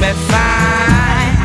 me fine.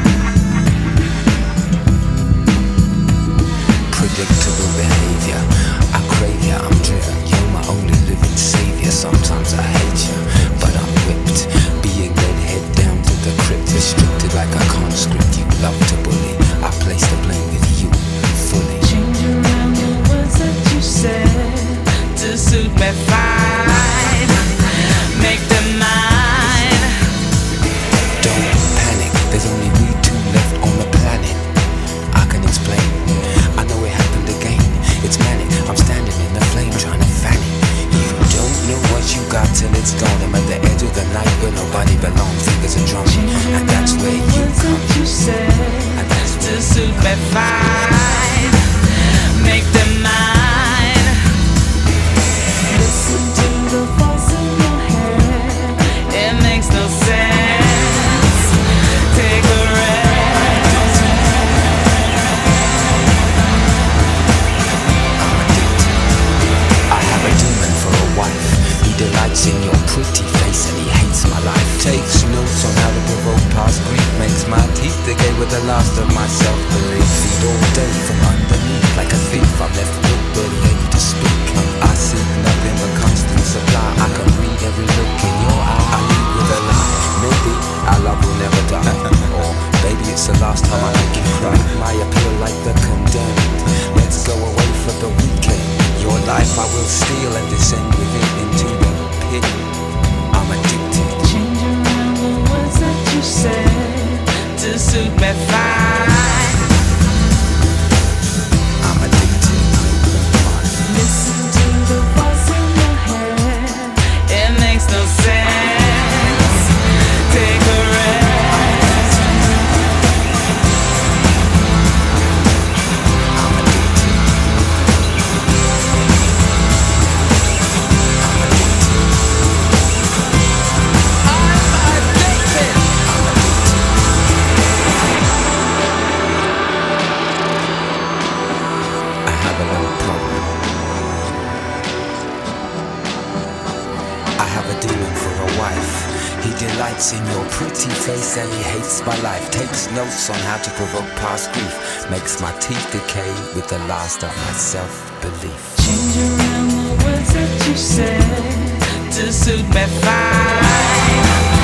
Predictable behavior, I crave ya, I'm driven. You're my only living savior. Sometimes I hate you, but I'm whipped. Being led head down to the crypt, restricted like I can't script you. Love to bully, I place the blame with you fully. Change around the words that you said to suit me fine. Make them mine. Don't panic, there's only we two left on the planet. I can explain, I know it happened again. It's manic, I'm standing in the flame trying to fan it. You don't know what you got till it's gone. I'm at the edge of the night where nobody belongs. Fingers are drumming, and that's where you come. You said And that's to suit me fine. Make them mine. Listen to the voice in your head. It makes no sense. Take a rest. I have a demon for a wife. He delights in your pretty face and he hates my life. Takes notes on how to provoke past grief. Makes my teeth decay with the last of my self-belief. Feed all day from underneath like a thief. I'm left with barely able to speak. I seek nothing but constant supply. I can read every look in your eye. I lead with a lie. Maybe our love will never die. Or maybe it's the last time I make you cry. My appeal like the condemned. Let's go away for the weekend. Your life I will steal and descend with it into the pit. I'm addicted. Change around the words that you said to suit me fine. I'm addicted. Listen to the voice in your head. It makes no sense. Take a rest. I'm addicted. I have a little problem. I have a demon for a wife. He delights in your pretty face and he hates my life. Takes notes on how to provoke past grief. Makes my teeth decay with the last of my self-belief. Change around the words that you said to suit me fine.